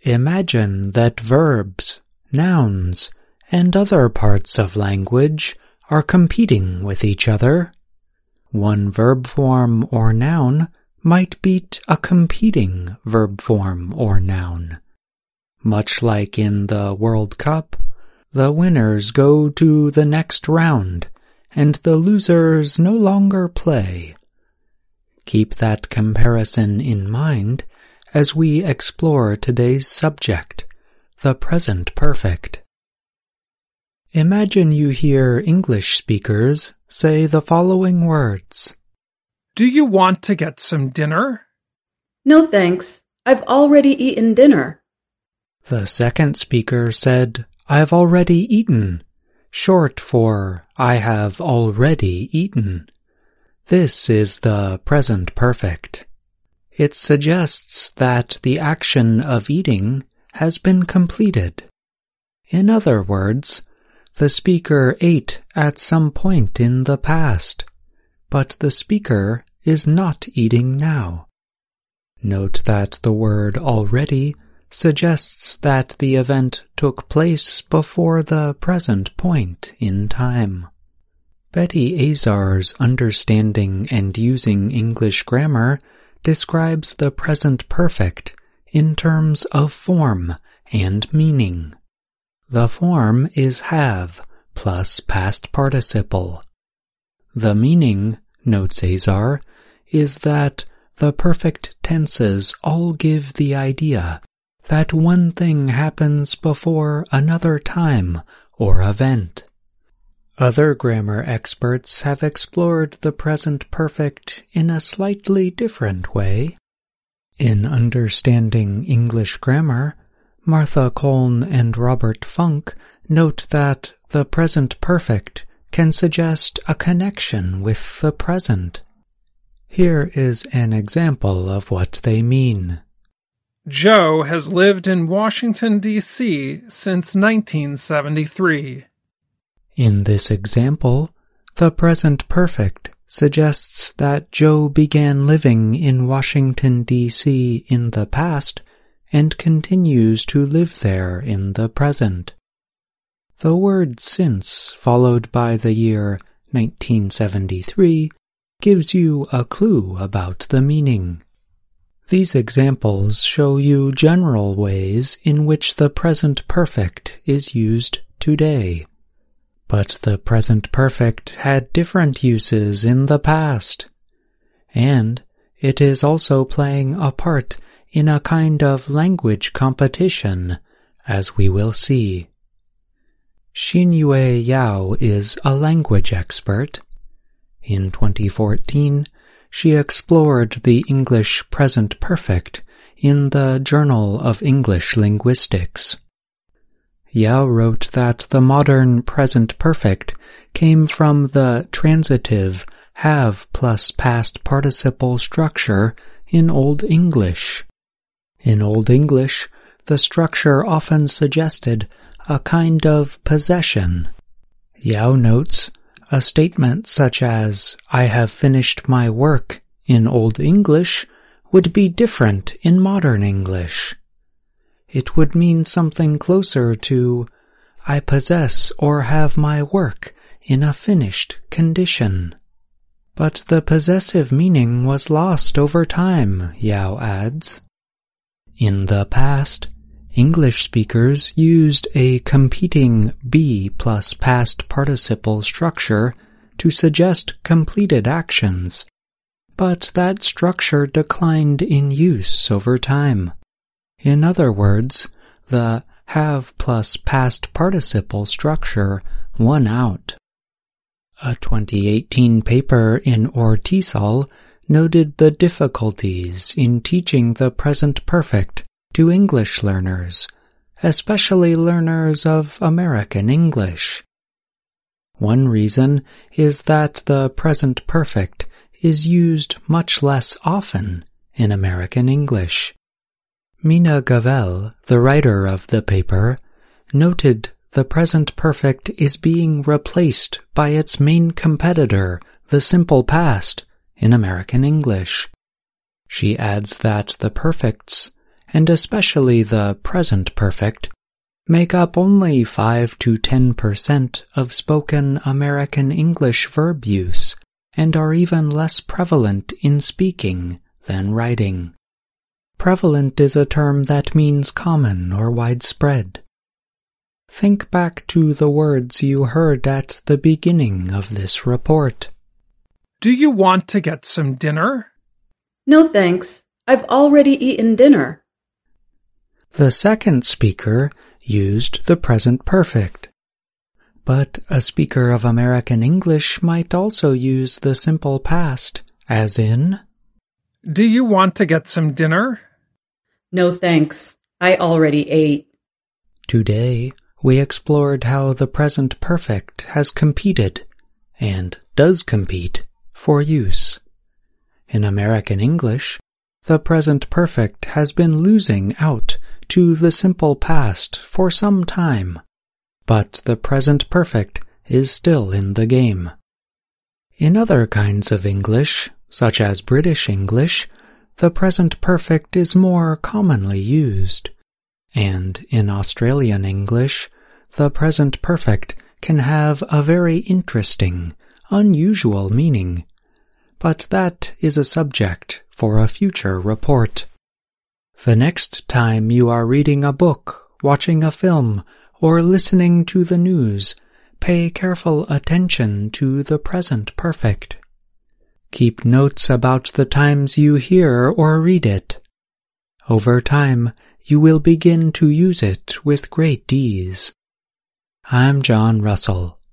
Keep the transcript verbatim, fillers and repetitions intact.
Imagine that verbs, nouns, and other parts of language are competing with each other. One verb form or noun might beat a competing verb form or noun. Much like in the World Cup, the winners go to the next round, and the losers no longer play. Keep that comparison in mind as we explore today's subject, the present perfect. Imagine you hear English speakers say the following words. Do you want to get some dinner? No thanks. I've already eaten dinner. The second speaker said, I've already eaten, short for I have already eaten. This is the present perfect. It suggests that the action of eating has been completed. In other words, the speaker ate at some point in the past, but the speaker is not eating now. Note that the word already suggests that the event took place before the present point in time. Betty Azar's Understanding and Using English Grammar describes the present perfect in terms of form and meaning. The form is have plus past participle. The meaning, notes Azar, is that the perfect tenses all give the idea that one thing happens before another time or event. Other grammar experts have explored the present perfect in a slightly different way. In Understanding English Grammar, Martha Colne and Robert Funk note that the present perfect can suggest a connection with the present. Here is an example of what they mean. Joe has lived in Washington, D C since nineteen seventy-three. In this example, the present perfect suggests that Joe began living in Washington, D C in the past and continues to live there in the present. The word since, followed by the year nineteen seventy-three, gives you a clue about the meaning. These examples show you general ways in which the present perfect is used today. But the present perfect had different uses in the past, and it is also playing a part in a kind of language competition, as we will see. Xinyue Yao is a language expert. In twenty fourteen, she explored the English present perfect in the Journal of English Linguistics. Yao wrote that the modern present perfect came from the transitive have plus past participle structure in Old English. In Old English, the structure often suggested a kind of possession. Yao notes, a statement such as, I have finished my work in Old English would be different in modern English. It would mean something closer to, I possess or have my work in a finished condition. But the possessive meaning was lost over time, Yao adds. In the past, English speakers used a competing be plus past participle structure to suggest completed actions, but that structure declined in use over time. In other words, the have plus past participle structure won out. A twenty eighteen paper in Ortisal noted the difficulties in teaching the present perfect to English learners, especially learners of American English. One reason is that the present perfect is used much less often in American English. Mina Gavel, the writer of the paper, noted the present perfect is being replaced by its main competitor, the simple past, in American English. She adds that the perfects, and especially the present perfect, make up only five to ten percent of spoken American English verb use and are even less prevalent in speaking than writing. Prevalent is a term that means common or widespread. Think back to the words you heard at the beginning of this report. Do you want to get some dinner? No thanks. I've already eaten dinner. The second speaker used the present perfect. But a speaker of American English might also use the simple past, as in, Do you want to get some dinner? No thanks. I already ate. Today, we explored how the present perfect has competed, and does compete, for use. In American English, the present perfect has been losing out to the simple past for some time, but the present perfect is still in the game. In other kinds of English, such as British English, the present perfect is more commonly used, and in Australian English, the present perfect can have a very interesting, unusual meaning, but that is a subject for a future report. The next time you are reading a book, watching a film, or listening to the news, pay careful attention to the present perfect. Keep notes about the times you hear or read it. Over time, you will begin to use it with great ease. I'm John Russell.